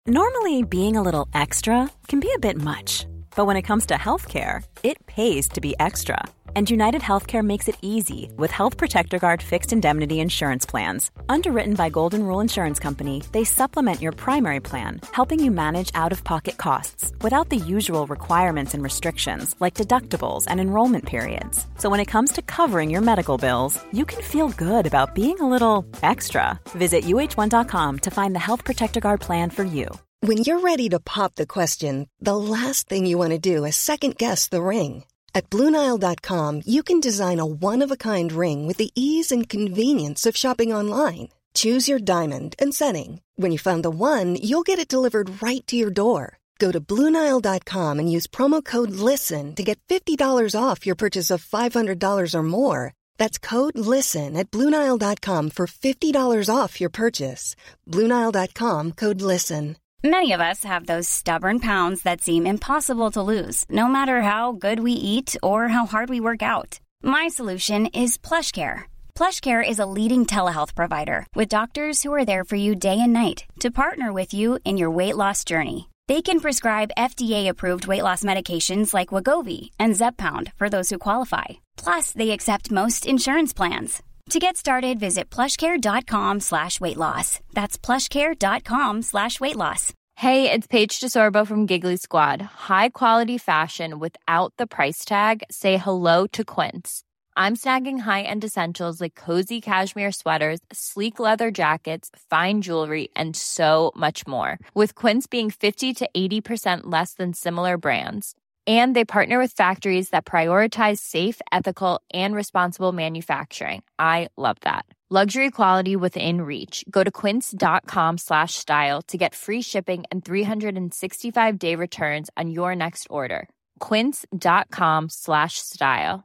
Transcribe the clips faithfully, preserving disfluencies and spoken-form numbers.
Normally, being a little extra can be a bit much, but when it comes to healthcare, it pays to be extra. And United Healthcare makes it easy with Health Protector Guard fixed indemnity insurance plans. Underwritten by Golden Rule Insurance Company, they supplement your primary plan, helping you manage out-of-pocket costs without the usual requirements and restrictions like deductibles and enrollment periods. So when it comes to covering your medical bills, you can feel good about being a little extra. Visit U H one dot com to find the Health Protector Guard plan for you. When you're ready to pop the question, the last thing you want to do is second-guess the ring. At Blue Nile dot com, you can design a one-of-a-kind ring with the ease and convenience of shopping online. Choose your diamond and setting. When you find the one, you'll get it delivered right to your door. Go to Blue Nile dot com and use promo code LISTEN to get fifty dollars off your purchase of five hundred dollars or more. That's code LISTEN at Blue Nile dot com for fifty dollars off your purchase. Blue Nile dot com, code LISTEN. Many of us have those stubborn pounds that seem impossible to lose, no matter how good we eat or how hard we work out. My solution is PlushCare. PlushCare is a leading telehealth provider with doctors who are there for you day and night to partner with you in your weight loss journey. They can prescribe F D A-approved weight loss medications like Wegovy and Zepbound for those who qualify. Plus, they accept most insurance plans. To get started, visit plushcare.com slash weight loss. That's plushcare.com slash weight loss. Hey, it's Paige DeSorbo from Giggly Squad. High quality fashion without the price tag. Say hello to Quince. I'm snagging high-end essentials like cozy cashmere sweaters, sleek leather jackets, fine jewelry, and so much more. With Quince being fifty to eighty percent less than similar brands. And they partner with factories that prioritize safe, ethical, and responsible manufacturing. I love that. Luxury quality within reach. Go to quince.com slash style to get free shipping and three sixty-five day returns on your next order. Quince.com slash style.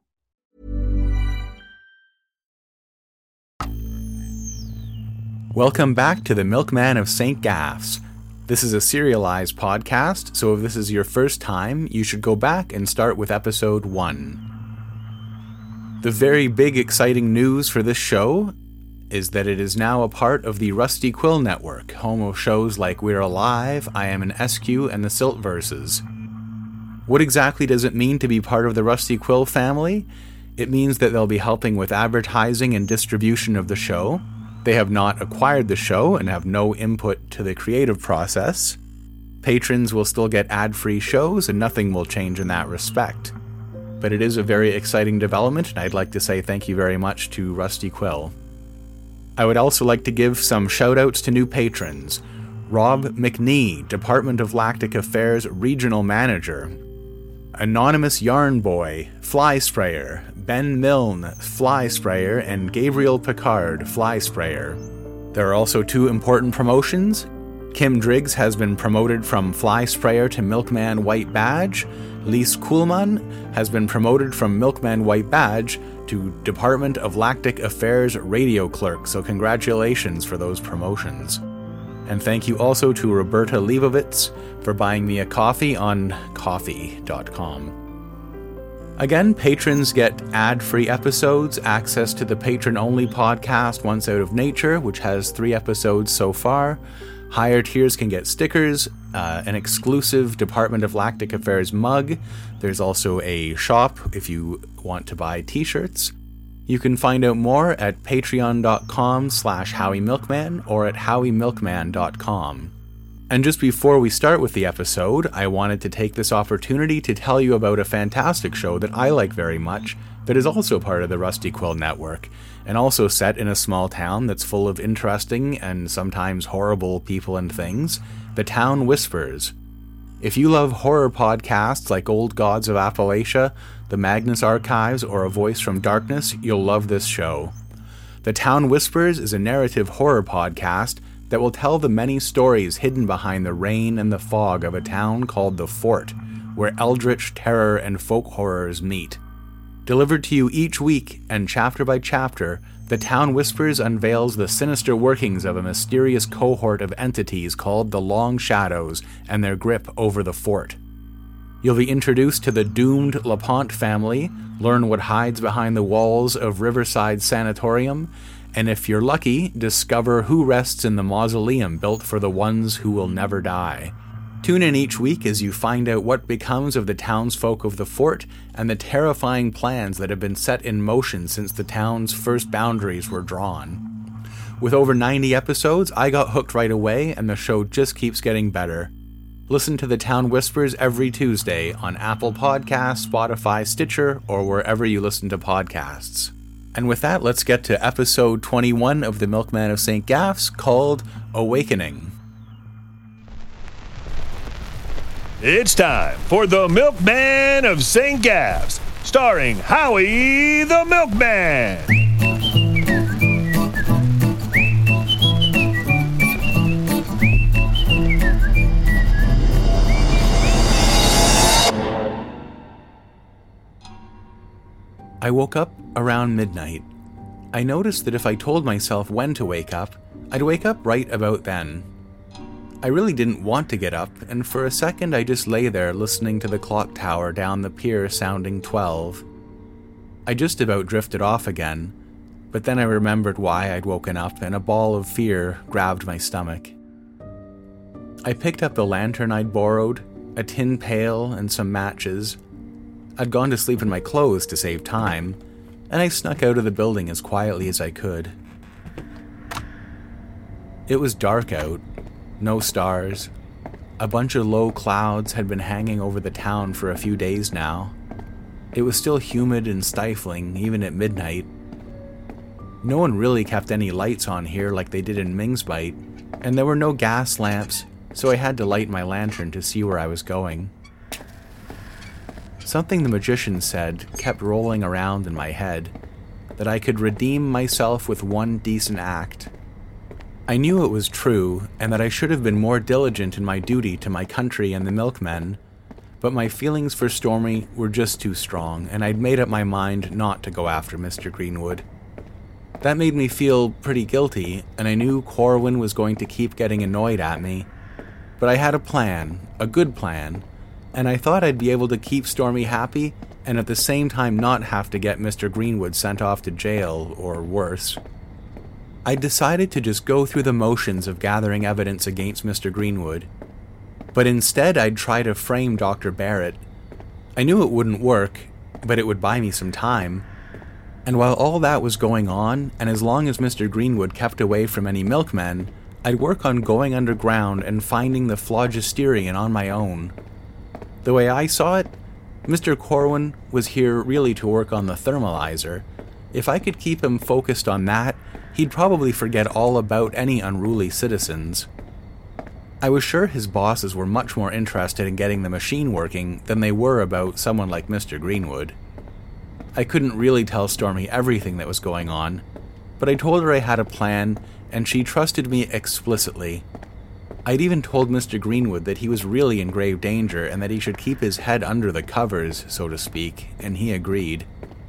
Welcome back to the Milkman of Saint Gaffs. This is a serialized podcast, so if this is your first time, you should go back and start with episode one. The very big exciting news for this show is that it is now a part of the Rusty Quill Network, home of shows like We're Alive, I Am an S Q, and the Silt Verses. What exactly does it mean to be part of the Rusty Quill family? It means that they'll be helping with advertising and distribution of the show. They have not acquired the show and have no input to the creative process. Patrons will still get ad-free shows and nothing will change in that respect. But it is a very exciting development and I'd like to say thank you very much to Rusty Quill. I would also like to give some shout-outs to new patrons. Rob McNee, Department of Lactic Affairs Regional Manager. Anonymous Yarn Boy, Fly Sprayer. Ben Milne, Fly Sprayer, and Gabriel Picard, Fly Sprayer. There are also two important promotions. Kim Driggs has been promoted from Fly Sprayer to Milkman White Badge. Lise Kuhlmann has been promoted from Milkman White Badge to Department of Lactic Affairs Radio Clerk, so congratulations for those promotions. And thank you also to Roberta Leibovitz for buying me a coffee on coffee dot com. Again, patrons get ad-free episodes, access to the patron-only podcast Once Out of Nature, which has three episodes so far. Higher tiers can get stickers, uh, an exclusive Department of Lactic Affairs mug. There's also a shop if you want to buy t-shirts. You can find out more at patreon.com slash howiemilkman or at howiemilkman dot com. And just before we start with the episode, I wanted to take this opportunity to tell you about a fantastic show that I like very much that is also part of the Rusty Quill Network, and also set in a small town that's full of interesting and sometimes horrible people and things, The Town Whispers. If you love horror podcasts like Old Gods of Appalachia, The Magnus Archives, or A Voice from Darkness, you'll love this show. The Town Whispers is a narrative horror podcast that will tell the many stories hidden behind the rain and the fog of a town called The Fort, where eldritch terror and folk horrors meet. Delivered to you each week, and chapter by chapter, The Town Whispers unveils the sinister workings of a mysterious cohort of entities called the Long Shadows and their grip over the fort. You'll be introduced to the doomed LaPont family, learn what hides behind the walls of Riverside Sanatorium, and if you're lucky, discover who rests in the mausoleum built for the ones who will never die. Tune in each week as you find out what becomes of the townsfolk of the fort and the terrifying plans that have been set in motion since the town's first boundaries were drawn. With over ninety episodes, I got hooked right away, and the show just keeps getting better. Listen to The Town Whispers every Tuesday on Apple Podcasts, Spotify, Stitcher, or wherever you listen to podcasts. And with that, let's get to episode twenty-one of The Milkman of Saint Gaffs, called Awakening. It's time for The Milkman of Saint Gaffs, starring Howie the Milkman. I woke up around midnight. I noticed that if I told myself when to wake up, I'd wake up right about then. I really didn't want to get up, and for a second I just lay there listening to the clock tower down the pier sounding twelve. I just about drifted off again, but then I remembered why I'd woken up, and a ball of fear grabbed my stomach. I picked up the lantern I'd borrowed, a tin pail, and some matches. I'd gone to sleep in my clothes to save time, and I snuck out of the building as quietly as I could. It was dark out. No stars. A bunch of low clouds had been hanging over the town for a few days now. It was still humid and stifling, even at midnight. No one really kept any lights on here like they did in Mingsbite, and there were no gas lamps, so I had to light my lantern to see where I was going. Something the magician said kept rolling around in my head, that I could redeem myself with one decent act. I knew it was true, and that I should have been more diligent in my duty to my country and the milkmen, but my feelings for Stormy were just too strong, and I'd made up my mind not to go after Mister Greenwood. That made me feel pretty guilty, and I knew Corwin was going to keep getting annoyed at me, but I had a plan, a good plan, and I thought I'd be able to keep Stormy happy and at the same time not have to get Mister Greenwood sent off to jail, or worse. I decided to just go through the motions of gathering evidence against Mister Greenwood, but instead I'd try to frame Doctor Barrett. I knew it wouldn't work, but it would buy me some time. And while all that was going on, and as long as Mister Greenwood kept away from any milkmen, I'd work on going underground and finding the phlogisterian on my own. The way I saw it, Mister Corwin was here really to work on the thermalizer. If I could keep him focused on that, he'd probably forget all about any unruly citizens. I was sure his bosses were much more interested in getting the machine working than they were about someone like Mister Greenwood. I couldn't really tell Stormy everything that was going on, but I told her I had a plan, and she trusted me explicitly. I'd even told Mister Greenwood that he was really in grave danger and that he should keep his head under the covers, so to speak, and he agreed.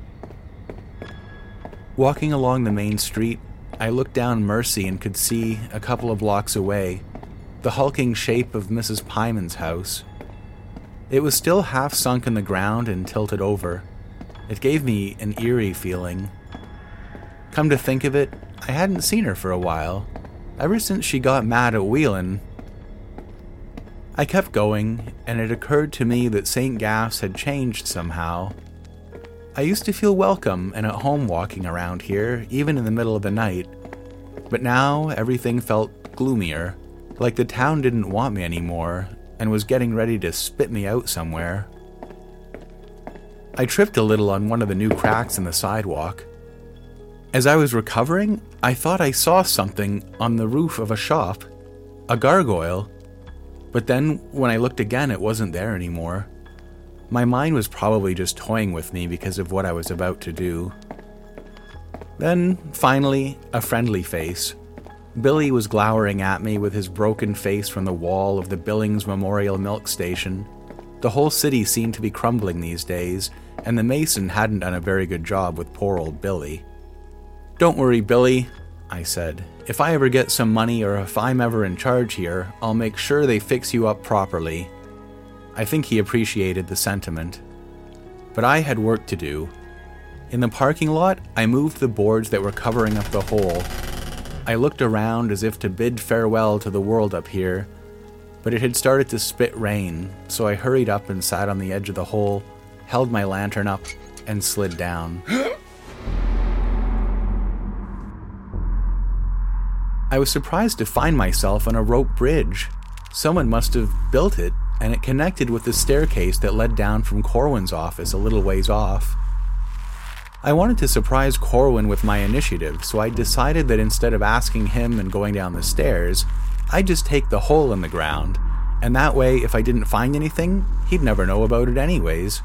Walking along the main street, I looked down Mercy and could see, a couple of blocks away, the hulking shape of Missus Pyman's house. It was still half sunk in the ground and tilted over. It gave me an eerie feeling. Come to think of it, I hadn't seen her for a while, ever since she got mad at Whelan. I kept going, and it occurred to me that Saint Gaffs had changed somehow. I used to feel welcome and at home walking around here, even in the middle of the night, but now everything felt gloomier, like the town didn't want me anymore, and was getting ready to spit me out somewhere. I tripped a little on one of the new cracks in the sidewalk. As I was recovering, I thought I saw something on the roof of a shop, a gargoyle, but then when I looked again it wasn't there anymore. My mind was probably just toying with me because of what I was about to do. Then, finally, a friendly face. Billy was glowering at me with his broken face from the wall of the Billings Memorial Milk Station. The whole city seemed to be crumbling these days, and the mason hadn't done a very good job with poor old Billy. "Don't worry, Billy," I said. "If I ever get some money or if I'm ever in charge here, I'll make sure they fix you up properly." I think he appreciated the sentiment. But I had work to do. In the parking lot, I moved the boards that were covering up the hole. I looked around as if to bid farewell to the world up here, but it had started to spit rain, so I hurried up and sat on the edge of the hole, held my lantern up, and slid down. I was surprised to find myself on a rope bridge. Someone must have built it, and it connected with the staircase that led down from Corwin's office a little ways off. I wanted to surprise Corwin with my initiative, so I decided that instead of asking him and going down the stairs, I'd just take the hole in the ground, and that way, if I didn't find anything, he'd never know about it anyways.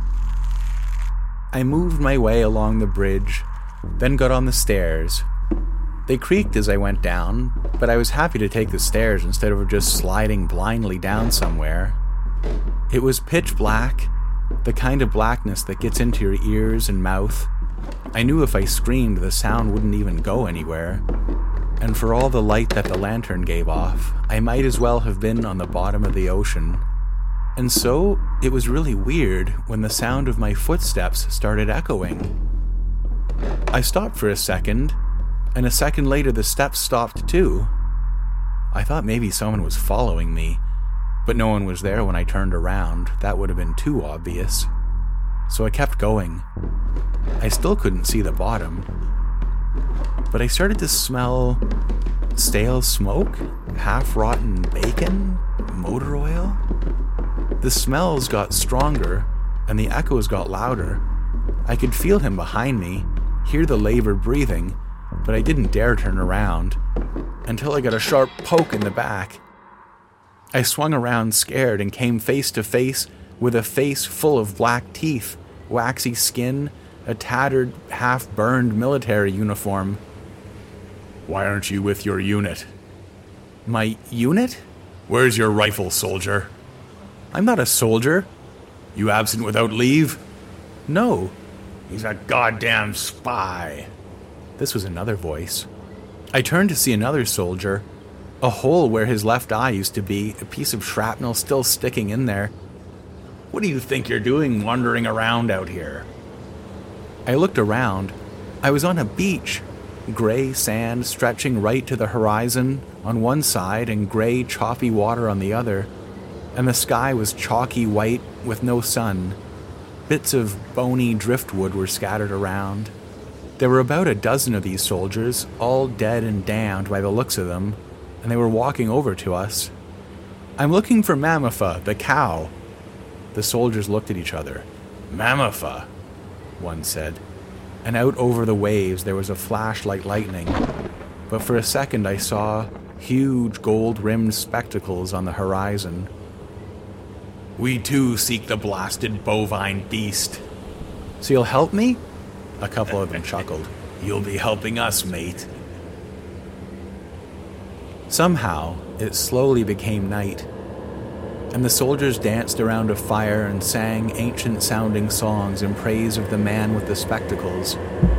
I moved my way along the bridge, then got on the stairs. They creaked as I went down, but I was happy to take the stairs instead of just sliding blindly down somewhere. It was pitch black, the kind of blackness that gets into your ears and mouth. I knew if I screamed, the sound wouldn't even go anywhere. And for all the light that the lantern gave off, I might as well have been on the bottom of the ocean. And so, it was really weird when the sound of my footsteps started echoing. I stopped for a second, and a second later the steps stopped too. I thought maybe someone was following me, but no one was there when I turned around. That would have been too obvious. So I kept going. I still couldn't see the bottom, but I started to smell stale smoke, half-rotten bacon, motor oil. The smells got stronger, and the echoes got louder. I could feel him behind me, hear the labored breathing, but I didn't dare turn around, until I got a sharp poke in the back. I swung around scared and came face to face with a face full of black teeth, waxy skin, a tattered, half-burned military uniform. Why aren't you with your unit? My unit? Where's your rifle, soldier? I'm not a soldier. You absent without leave? No. He's a goddamn spy. This was another voice. I turned to see another soldier. A hole where his left eye used to be, a piece of shrapnel still sticking in there. What do you think you're doing wandering around out here? I looked around. I was on a beach. Gray sand stretching right to the horizon on one side and gray, choppy water on the other. And the sky was chalky white with no sun. Bits of bony driftwood were scattered around. There were about a dozen of these soldiers, all dead and damned by the looks of them, and they were walking over to us. I'm looking for Mamafa, the cow. The soldiers looked at each other. Mamafa, one said. And out over the waves there was a flash like lightning. But for a second I saw huge gold-rimmed spectacles on the horizon. We too seek the blasted bovine beast. So you'll help me? A couple of them chuckled. You'll be helping us, mate. Somehow, it slowly became night, and the soldiers danced around a fire and sang ancient-sounding songs in praise of the man with the spectacles.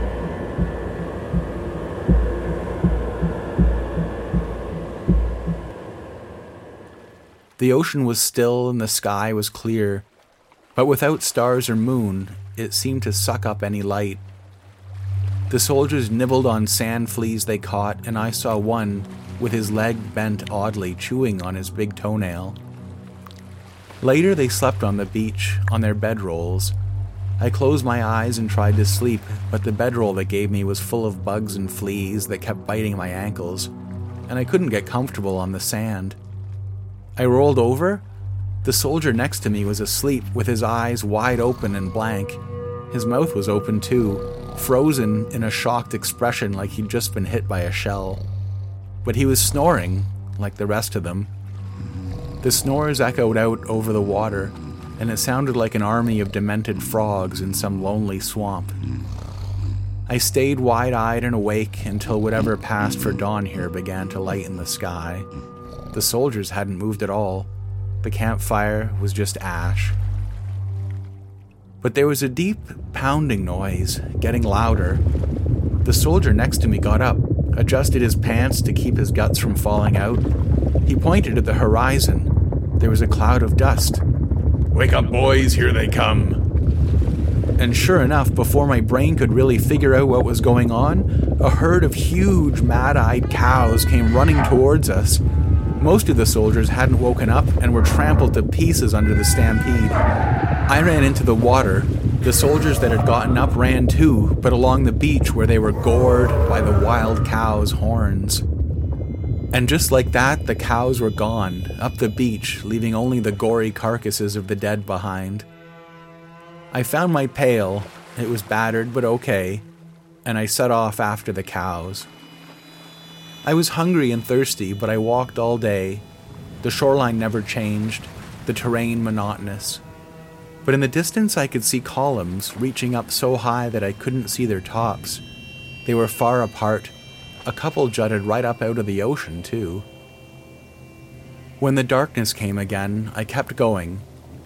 The ocean was still and the sky was clear, but without stars or moon, it seemed to suck up any light. The soldiers nibbled on sand fleas they caught, and I saw one, with his leg bent oddly, chewing on his big toenail. Later they slept on the beach, on their bedrolls. I closed my eyes and tried to sleep, but the bedroll they gave me was full of bugs and fleas that kept biting my ankles, and I couldn't get comfortable on the sand. I rolled over. The soldier next to me was asleep, with his eyes wide open and blank. His mouth was open too, frozen in a shocked expression like he'd just been hit by a shell. But he was snoring, like the rest of them. The snores echoed out over the water, and it sounded like an army of demented frogs in some lonely swamp. I stayed wide-eyed and awake until whatever passed for dawn here began to lighten the sky. The soldiers hadn't moved at all. The campfire was just ash. But there was a deep, pounding noise, getting louder. The soldier next to me got up, adjusted his pants to keep his guts from falling out. He pointed at the horizon. There was a cloud of dust. Wake up, boys, here they come. and sure enough, before my brain could really figure out what was going on, a herd of huge, mad-eyed cows came running towards us. Most of the soldiers hadn't woken up and were trampled to pieces under the stampede. I ran into the water. The soldiers that had gotten up ran too, but along the beach where they were gored by the wild cows' horns. And just like that, the cows were gone, up the beach, leaving only the gory carcasses of the dead behind. I found my pail. It was battered, but okay, and I set off after the cows. I was hungry and thirsty, but I walked all day. The shoreline never changed, the terrain monotonous. But in the distance I could see columns reaching up so high that I couldn't see their tops. They were far apart. A couple jutted right up out of the ocean, too. When the darkness came again, I kept going.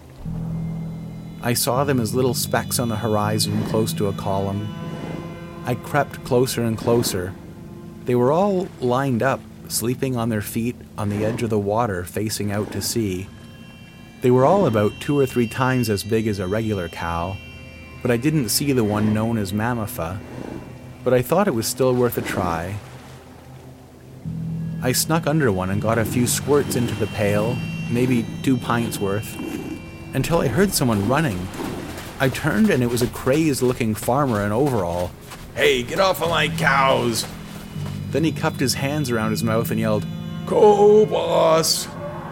I saw them as little specks on the horizon close to a column. I crept closer and closer. They were all lined up, sleeping on their feet on the edge of the water facing out to sea. They were all about two or three times as big as a regular cow, but I didn't see the one known as Mammofa, but I thought it was still worth a try. I snuck under one and got a few squirts into the pail, maybe two pints worth, until I heard someone running. I turned and it was a crazed-looking farmer in overall. "Hey, get off of my cows!" Then he cupped his hands around his mouth and yelled, "Go, boss!"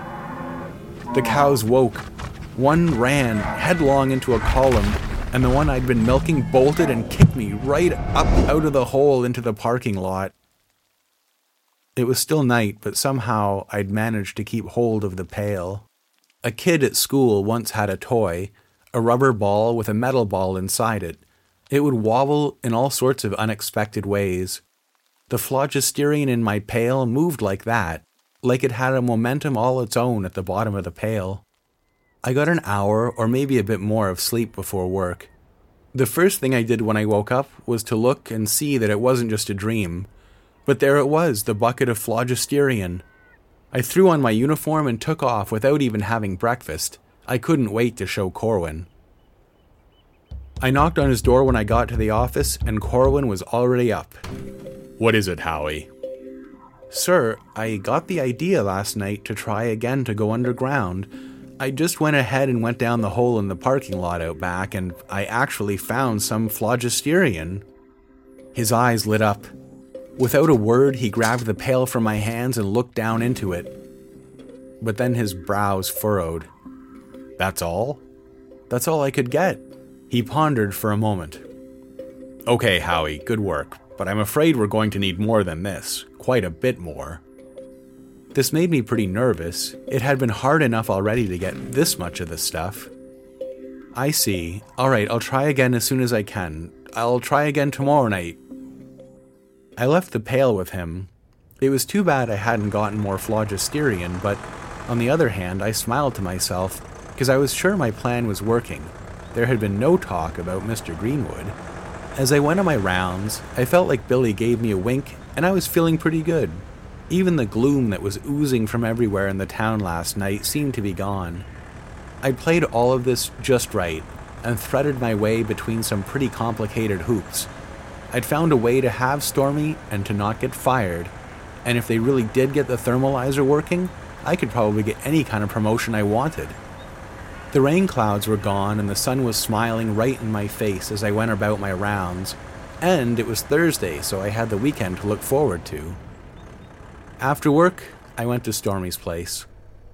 The cows woke. One ran headlong into a column, and the one I'd been milking bolted and kicked me right up out of the hole into the parking lot. It was still night, but somehow I'd managed to keep hold of the pail. A kid at school once had a toy, a rubber ball with a metal ball inside it. It would wobble in all sorts of unexpected ways. The phlogisterian in my pail moved like that, like it had a momentum all its own at the bottom of the pail. I got an hour or maybe a bit more of sleep before work. The first thing I did when I woke up was to look and see that it wasn't just a dream. But there it was, the bucket of phlogisterian. I threw on my uniform and took off without even having breakfast. I couldn't wait to show Corwin. I knocked on his door when I got to the office, and Corwin was already up. "What is it, Howie?" "Sir, I got the idea last night to try again to go underground. I just went ahead and went down the hole in the parking lot out back, and I actually found some phlogisterian." His eyes lit up. Without a word, he grabbed the pail from my hands and looked down into it. But then his brows furrowed. "That's all?" "That's all I could get." He pondered for a moment. "Okay, Howie, good work, but I'm afraid we're going to need more than this. Quite a bit more." This made me pretty nervous. It had been hard enough already to get this much of the stuff. "I see. All right, I'll try again as soon as I can. I'll try again tomorrow night." I left the pail with him. It was too bad I hadn't gotten more phlogisterian, but on the other hand, I smiled to myself because I was sure my plan was working. There had been no talk about Mister Greenwood. As I went on my rounds, I felt like Billy gave me a wink, and I was feeling pretty good. Even the gloom that was oozing from everywhere in the town last night seemed to be gone. I'd played all of this just right, and threaded my way between some pretty complicated hoops. I'd found a way to have Stormy and to not get fired, and if they really did get the thermalizer working, I could probably get any kind of promotion I wanted. The rain clouds were gone and the sun was smiling right in my face as I went about my rounds, and it was Thursday, so I had the weekend to look forward to. After work, I went to Stormy's place.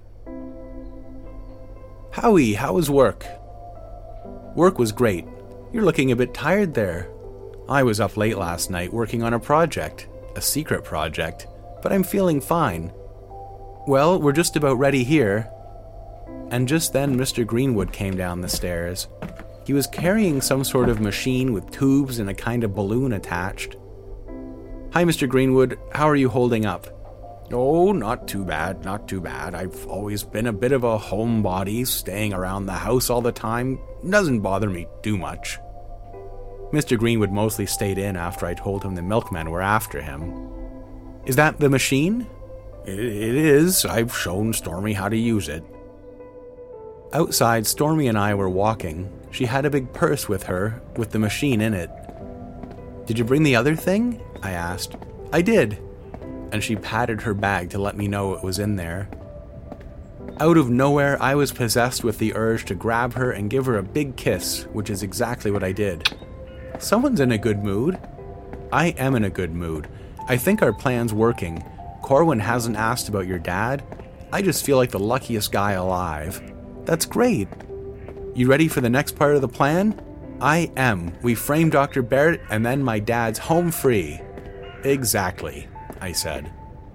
"Howie, how was work?" "Work was great. You're looking a bit tired there." "I was up late last night working on a project, a secret project, but I'm feeling fine." "Well, we're just about ready here." And just then Mister Greenwood came down the stairs. He was carrying some sort of machine with tubes and a kind of balloon attached. "Hi, Mister Greenwood. How are you holding up?" "Oh, not too bad, not too bad. I've always been a bit of a homebody, staying around the house all the time. Doesn't bother me too much." Mister Greenwood mostly stayed in after I told him the milkmen were after him. "Is that the machine?" It, it is. I've shown Stormy how to use it." Outside, Stormy and I were walking. She had a big purse with her, with the machine in it. "Did you bring the other thing?" I asked. "I did." And she patted her bag to let me know it was in there. Out of nowhere, I was possessed with the urge to grab her and give her a big kiss, which is exactly what I did. Someone's in a good mood. I am in a good mood. I think our plan's working. Corwin hasn't asked about your dad. I just feel like the luckiest guy alive. That's great. You ready for the next part of the plan? I am. We frame Doctor Barrett and then my dad's home free. Exactly, I said.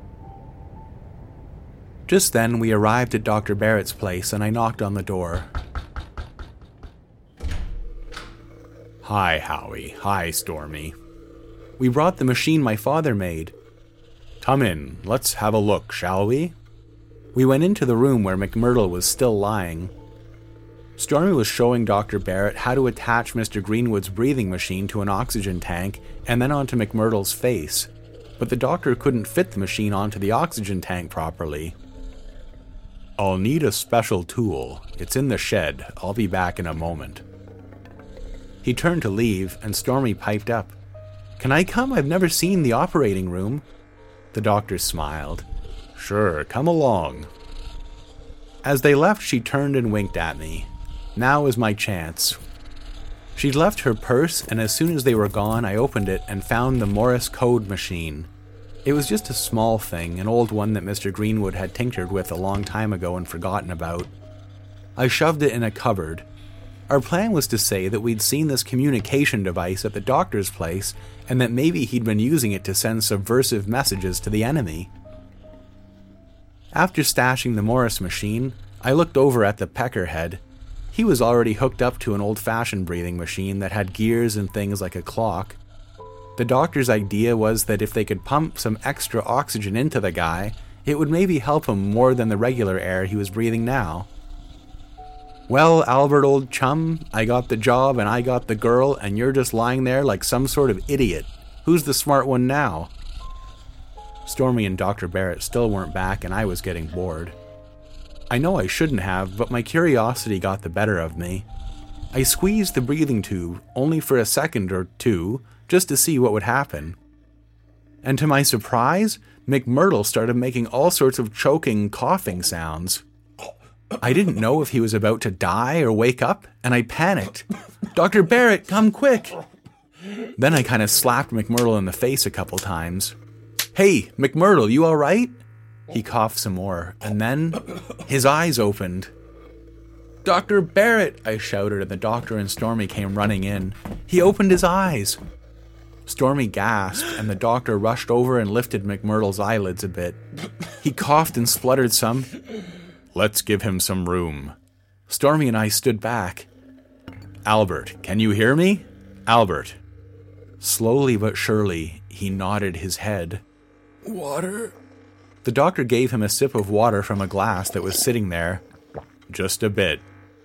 Just then, we arrived at Doctor Barrett's place and I knocked on the door. "Hi, Howie. Hi, Stormy. We brought the machine my father made. Come in. Let's have a look, shall we?" We went into the room where McMurdo was still lying. Stormy was showing Doctor Barrett how to attach Mister Greenwood's breathing machine to an oxygen tank and then onto McMurdo's face, but the doctor couldn't fit the machine onto the oxygen tank properly. "I'll need a special tool. It's in the shed. I'll be back in a moment." He turned to leave, and Stormy piped up. "Can I come? I've never seen the operating room." The doctor smiled. "Sure, come along." As they left, she turned and winked at me. Now was my chance. She'd left her purse, and as soon as they were gone, I opened it and found the Morse code machine. It was just a small thing, an old one that Mister Greenwood had tinked with a long time ago and forgotten about. I shoved it in a cupboard. Our plan was to say that we'd seen this communication device at the doctor's place and that maybe he'd been using it to send subversive messages to the enemy. After stashing the Morse machine, I looked over at the peckerhead. He was already hooked up to an old-fashioned breathing machine that had gears and things like a clock. The doctor's idea was that if they could pump some extra oxygen into the guy, it would maybe help him more than the regular air he was breathing now. "Well, Albert, old chum, I got the job and I got the girl, and you're just lying there like some sort of idiot. Who's the smart one now?" Stormy and Doctor Barrett still weren't back, and I was getting bored. I know I shouldn't have, but my curiosity got the better of me. I squeezed the breathing tube, only for a second or two, just to see what would happen. And to my surprise, McMurdo started making all sorts of choking, coughing sounds. I didn't know if he was about to die or wake up, and I panicked. "Doctor Barrett, come quick!" Then I kind of slapped McMurdo in the face a couple times. "Hey, McMurdo, you all right?" He coughed some more, and then his eyes opened. "Doctor Barrett!" I shouted, and the doctor and Stormy came running in. He opened his eyes. Stormy gasped, and the doctor rushed over and lifted McMurdo's eyelids a bit. He coughed and spluttered some. "Let's give him some room." Stormy and I stood back. "Albert, can you hear me? Albert." Slowly but surely, he nodded his head. "Water?" The doctor gave him a sip of water from a glass that was sitting there. "Just a bit."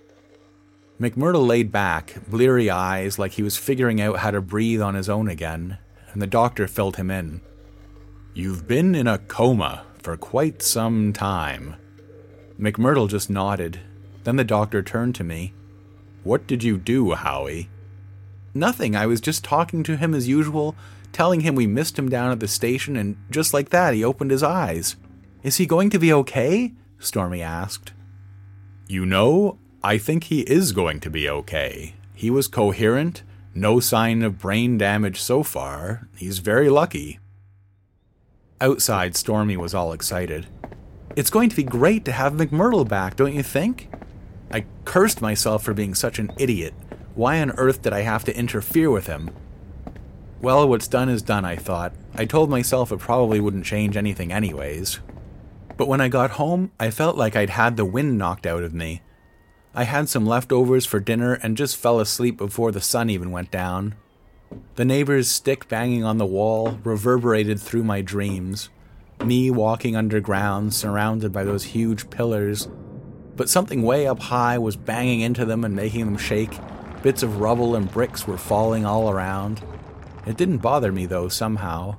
McMurdo laid back, bleary eyes, like he was figuring out how to breathe on his own again, and the doctor filled him in. "You've been in a coma for quite some time." McMurdo just nodded. Then the doctor turned to me. "What did you do, Howie?" "Nothing. I was just talking to him as usual, telling him we missed him down at the station, and just like that, he opened his eyes." "Is he going to be okay?" Stormy asked. "You know, I think he is going to be okay. He was coherent, no sign of brain damage so far. He's very lucky." Outside, Stormy was all excited. "It's going to be great to have McMurdo back, don't you think?" I cursed myself for being such an idiot. Why on earth did I have to interfere with him? Well, what's done is done, I thought. I told myself it probably wouldn't change anything anyways. But when I got home, I felt like I'd had the wind knocked out of me. I had some leftovers for dinner and just fell asleep before the sun even went down. The neighbor's stick banging on the wall reverberated through my dreams. Me walking underground, surrounded by those huge pillars. But something way up high was banging into them and making them shake. Bits of rubble and bricks were falling all around. It didn't bother me, though, somehow.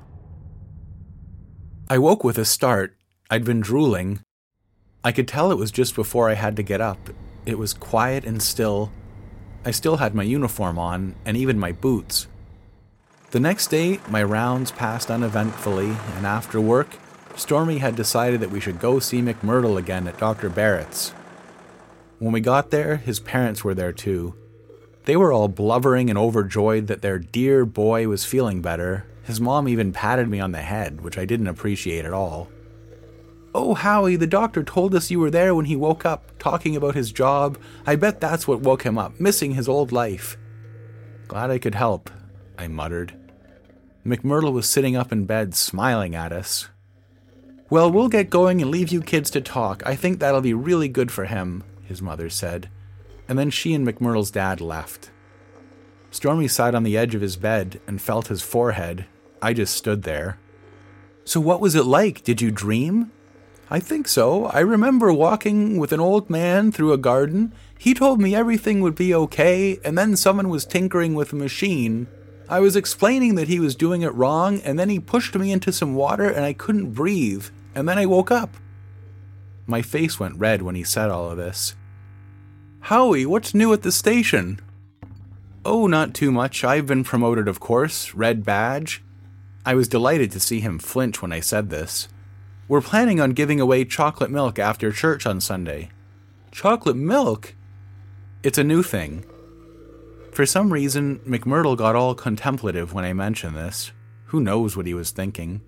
I woke with a start. I'd been drooling. I could tell it was just before I had to get up. It was quiet and still. I still had my uniform on, and even my boots. The next day, my rounds passed uneventfully, and after work, Stormy had decided that we should go see McMurdo again at Doctor Barrett's. When we got there, his parents were there too. They were all blubbering and overjoyed that their dear boy was feeling better. His mom even patted me on the head, which I didn't appreciate at all. "Oh, Howie, the doctor told us you were there when he woke up, talking about his job. I bet that's what woke him up, missing his old life." "Glad I could help," I muttered. McMurdo was sitting up in bed, smiling at us. "Well, we'll get going and leave you kids to talk. I think that'll be really good for him," his mother said. And then she and McMurdo's dad left. Stormy sat on the edge of his bed and felt his forehead. I just stood there. "So what was it like? Did you dream?" "I think so. I remember walking with an old man through a garden. He told me everything would be okay, and then someone was tinkering with a machine. I was explaining that he was doing it wrong, and then he pushed me into some water and I couldn't breathe, and then I woke up." My face went red when he said all of this. "Howie, what's new at the station?" "Oh, not too much. I've been promoted, of course. Red badge." I was delighted to see him flinch when I said this. "We're planning on giving away chocolate milk after church on Sunday." "Chocolate milk?" "It's a new thing." For some reason, McMurdo got all contemplative when I mentioned this. Who knows what he was thinking.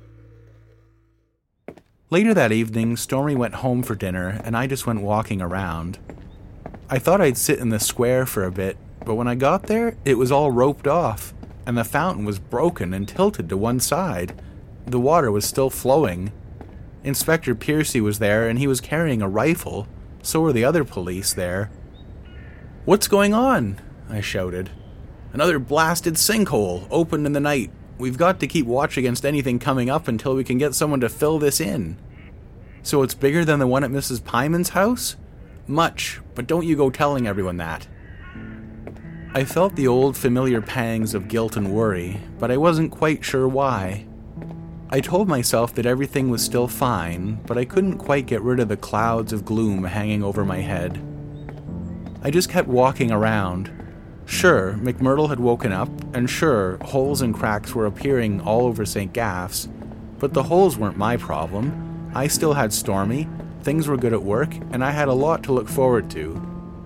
Later that evening, Stormy went home for dinner, and I just went walking around. I thought I'd sit in the square for a bit, but when I got there, it was all roped off, and the fountain was broken and tilted to one side. The water was still flowing. Inspector Piercy was there, and he was carrying a rifle. So were the other police there. "What's going on?" I shouted. "Another blasted sinkhole, opened in the night. We've got to keep watch against anything coming up until we can get someone to fill this in." "So it's bigger than the one at Missus Pyman's house?" "Much, but don't you go telling everyone that." I felt the old familiar pangs of guilt and worry, but I wasn't quite sure why. I told myself that everything was still fine, but I couldn't quite get rid of the clouds of gloom hanging over my head. I just kept walking around. Sure, McMurdo had woken up, and sure, holes and cracks were appearing all over Saint Gaff's, but the holes weren't my problem. I still had Stormy, things were good at work, and I had a lot to look forward to.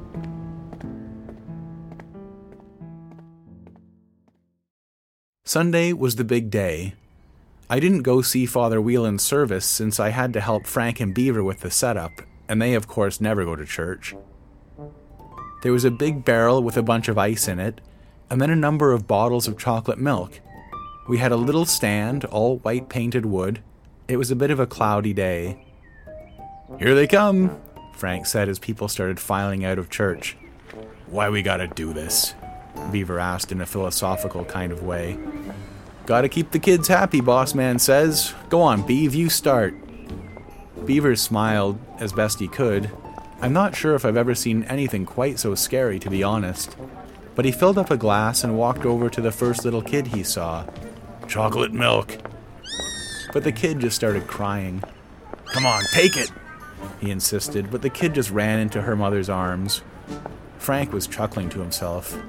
Sunday was the big day. I didn't go see Father Whelan's service since I had to help Frank and Beaver with the setup, and they of course never go to church. There was a big barrel with a bunch of ice in it, and then a number of bottles of chocolate milk. We had a little stand, all white painted wood. It was a bit of a cloudy day. "Here they come," Frank said as people started filing out of church. "Why we gotta do this?" Beaver asked in a philosophical kind of way. "Gotta keep the kids happy, boss man says. Go on, Beav, you start." Beaver smiled as best he could. I'm not sure if I've ever seen anything quite so scary, to be honest. But he filled up a glass and walked over to the first little kid he saw. "Chocolate milk." But the kid just started crying. "Come on, take it," he insisted, but the kid just ran into her mother's arms. Frank was chuckling to himself.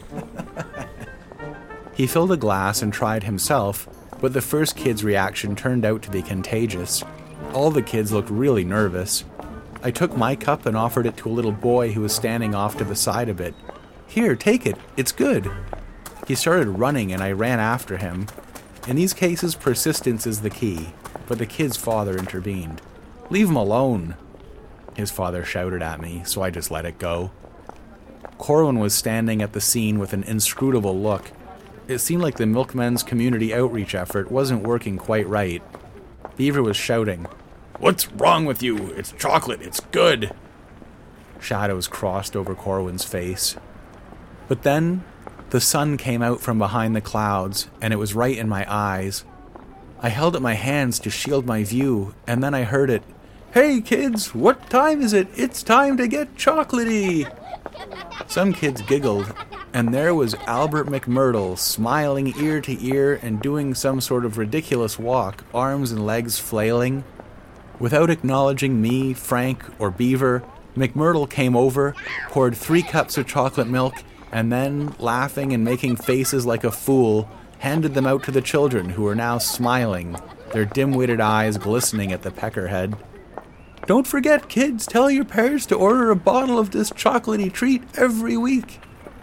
He filled a glass and tried himself, but the first kid's reaction turned out to be contagious. All the kids looked really nervous. I took my cup and offered it to a little boy who was standing off to the side a bit. "Here, take it. It's good." He started running and I ran after him. In these cases, persistence is the key, but the kid's father intervened. "Leave him alone," his father shouted at me, so I just let it go. Corwin was standing at the scene with an inscrutable look. It seemed like the Milkmen's community outreach effort wasn't working quite right. Beaver was shouting, "What's wrong with you? It's chocolate, it's good." Shadows crossed over Corwin's face. But then, the sun came out from behind the clouds, and it was right in my eyes. I held up my hands to shield my view, and then I heard it. "Hey kids, what time is it? It's time to get chocolatey!" Some kids giggled, and there was Albert McMurdo smiling ear to ear and doing some sort of ridiculous walk, arms and legs flailing. Without acknowledging me, Frank, or Beaver, McMurdo came over, poured three cups of chocolate milk, and then, laughing and making faces like a fool, handed them out to the children, who were now smiling, their dim-witted eyes glistening at the peckerhead. "Don't forget, kids, tell your parents to order a bottle of this chocolatey treat every week."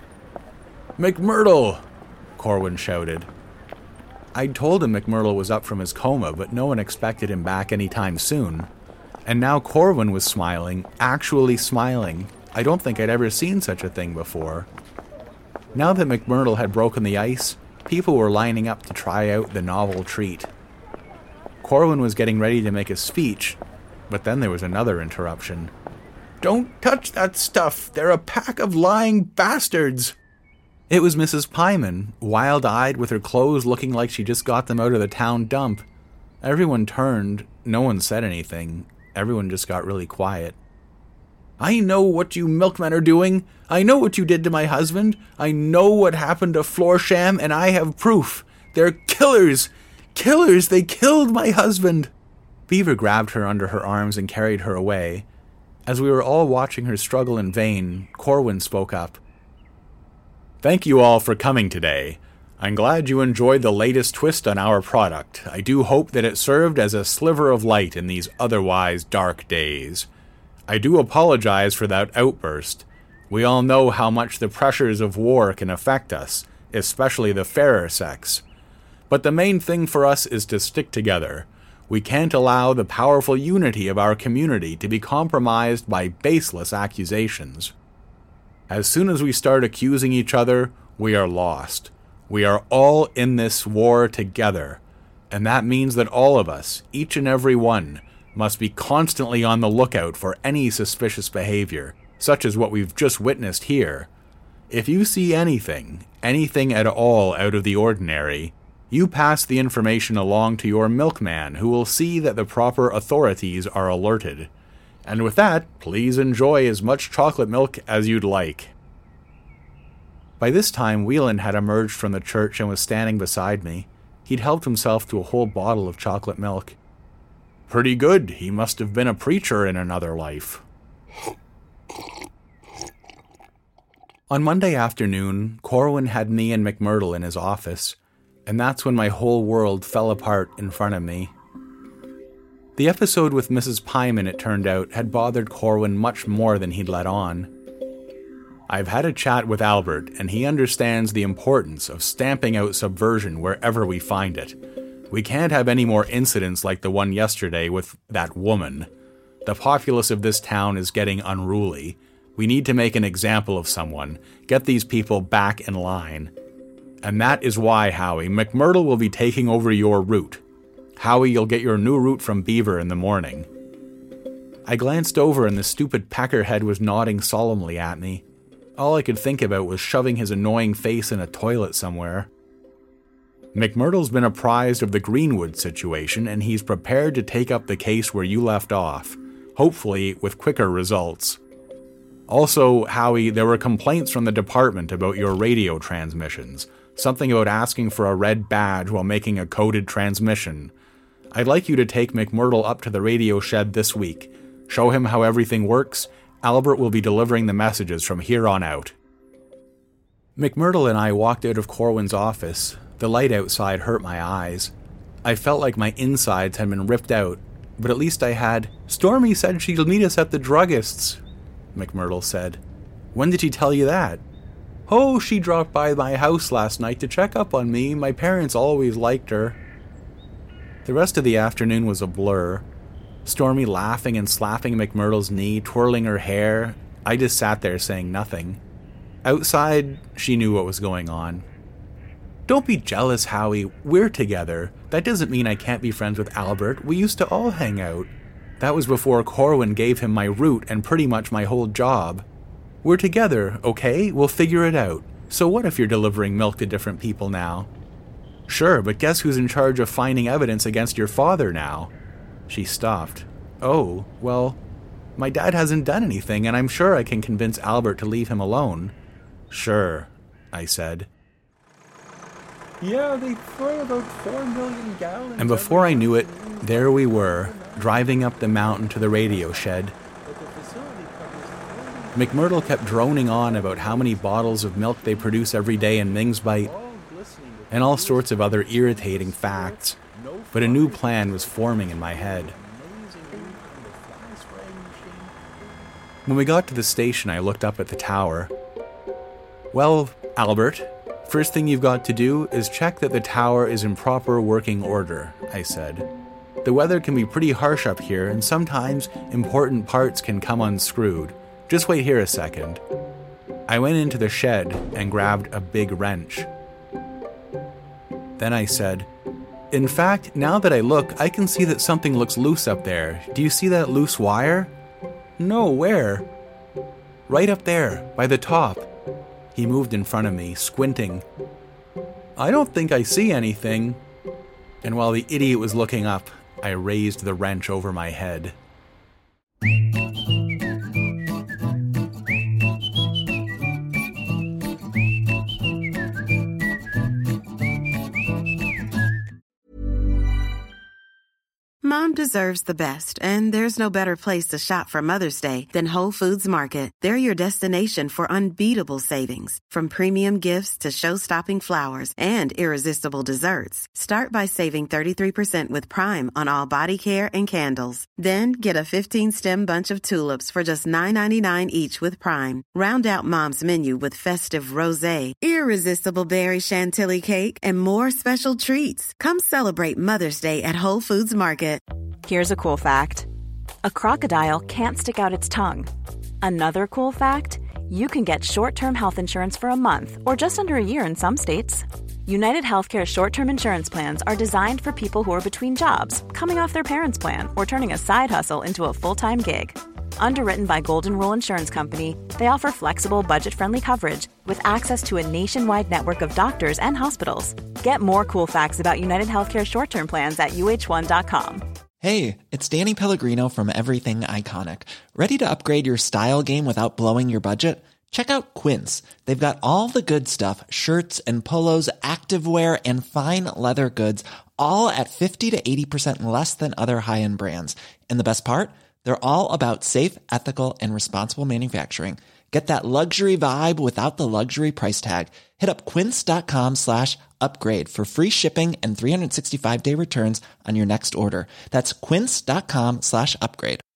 "McMurdo!" Corwin shouted. I'd told him McMurdo was up from his coma, but no one expected him back anytime soon. And now Corwin was smiling, actually smiling. I don't think I'd ever seen such a thing before. Now that McMurdo had broken the ice, people were lining up to try out the novel treat. Corwin was getting ready to make a speech, but then there was another interruption. "Don't touch that stuff! They're a pack of lying bastards!" It was Missus Pyman, wild-eyed with her clothes looking like she just got them out of the town dump. Everyone turned, no one said anything. Everyone just got really quiet. "I know what you milkmen are doing. I know what you did to my husband. I know what happened to Florsham, and I have proof. They're killers! Killers! They killed my husband!" Beaver grabbed her under her arms and carried her away. As we were all watching her struggle in vain, Corwin spoke up. "Thank you all for coming today. I'm glad you enjoyed the latest twist on our product. I do hope that it served as a sliver of light in these otherwise dark days. I do apologize for that outburst. We all know how much the pressures of war can affect us, especially the fairer sex. But the main thing for us is to stick together. We can't allow the powerful unity of our community to be compromised by baseless accusations. As soon as we start accusing each other, we are lost. We are all in this war together, and that means that all of us, each and every one, must be constantly on the lookout for any suspicious behavior, such as what we've just witnessed here. If you see anything, anything at all out of the ordinary, you pass the information along to your milkman, who will see that the proper authorities are alerted. And with that, please enjoy as much chocolate milk as you'd like." By this time, Whelan had emerged from the church and was standing beside me. He'd helped himself to a whole bottle of chocolate milk. "Pretty good. He must have been a preacher in another life." On Monday afternoon, Corwin had me and McMurdo in his office, and that's when my whole world fell apart in front of me. The episode with Missus Pyman, it turned out, had bothered Corwin much more than he'd let on. I've had a chat with Albert, and he understands the importance of stamping out subversion wherever we find it. We can't have any more incidents like the one yesterday with that woman. The populace of this town is getting unruly. We need to make an example of someone, get these people back in line. And that is why, Howie, McMurdo will be taking over your route. Howie, you'll get your new route from Beaver in the morning. I glanced over and the stupid peckerhead was nodding solemnly at me. All I could think about was shoving his annoying face in a toilet somewhere. McMurdo's been apprised of the Greenwood situation, and he's prepared to take up the case where you left off, hopefully with quicker results. Also, Howie, there were complaints from the department about your radio transmissions, something about asking for a red badge while making a coded transmission. I'd like you to take McMurdo up to the radio shed this week, show him how everything works. Albert will be delivering the messages from here on out. McMurdo and I walked out of Corwin's office. The light outside hurt my eyes. I felt like my insides had been ripped out, but at least I had. "Stormy said she'll meet us at the druggist's," McMurdo said. "When did she tell you that?" "Oh, she dropped by my house last night to check up on me. My parents always liked her." The rest of the afternoon was a blur. Stormy laughing and slapping McMurdo's knee, twirling her hair. I just sat there saying nothing. Outside, she knew what was going on. "Don't be jealous, Howie. We're together. That doesn't mean I can't be friends with Albert. We used to all hang out. That was before Corwin gave him my route and pretty much my whole job. We're together, okay? We'll figure it out. So what if you're delivering milk to different people now?" "Sure, but guess who's in charge of finding evidence against your father now?" She stopped. "Oh, well, my dad hasn't done anything, and I'm sure I can convince Albert to leave him alone." "Sure," I said. "Yeah, they throw about four million gallons." And before I knew it, there we were, driving up the mountain to the radio shed. McMurdo kept droning on about how many bottles of milk they produce every day in Ming's Bite, and all sorts of other irritating facts, but a new plan was forming in my head. When we got to the station, I looked up at the tower. "Well, Albert, first thing you've got to do is check that the tower is in proper working order," I said. "The weather can be pretty harsh up here, and sometimes important parts can come unscrewed. Just wait here a second." I went into the shed and grabbed a big wrench. Then I said, "In fact, now that I look, I can see that something looks loose up there. Do you see that loose wire?" "No, where?" "Right up there, by the top." He moved in front of me, squinting. "I don't think I see anything." And while the idiot was looking up, I raised the wrench over my head. Mom deserves the best, and there's no better place to shop for Mother's Day than Whole Foods Market. They're your destination for unbeatable savings, from premium gifts to show-stopping flowers and irresistible desserts. Start by saving thirty-three percent with Prime on all body care and candles. Then get a fifteen-stem bunch of tulips for just nine ninety-nine each with Prime. Round out Mom's menu with festive rosé, irresistible berry chantilly cake, and more special treats. Come celebrate Mother's Day at Whole Foods Market. Here's a cool fact. A crocodile can't stick out its tongue. Another cool fact, you can get short-term health insurance for a month or just under a year in some states. United Healthcare short-term insurance plans are designed for people who are between jobs, coming off their parents' plan, or turning a side hustle into a full-time gig. Underwritten by Golden Rule Insurance Company, they offer flexible, budget-friendly coverage with access to a nationwide network of doctors and hospitals. Get more cool facts about United Healthcare short-term plans at U H one dot com. Hey, it's Danny Pellegrino from Everything Iconic. Ready to upgrade your style game without blowing your budget? Check out Quince. They've got all the good stuff, shirts and polos, activewear, and fine leather goods, all at fifty to eighty percent less than other high-end brands. And the best part? They're all about safe, ethical, and responsible manufacturing. Get that luxury vibe without the luxury price tag. Hit up quince.com slash upgrade for free shipping and three sixty-five day returns on your next order. That's quince.com slash upgrade.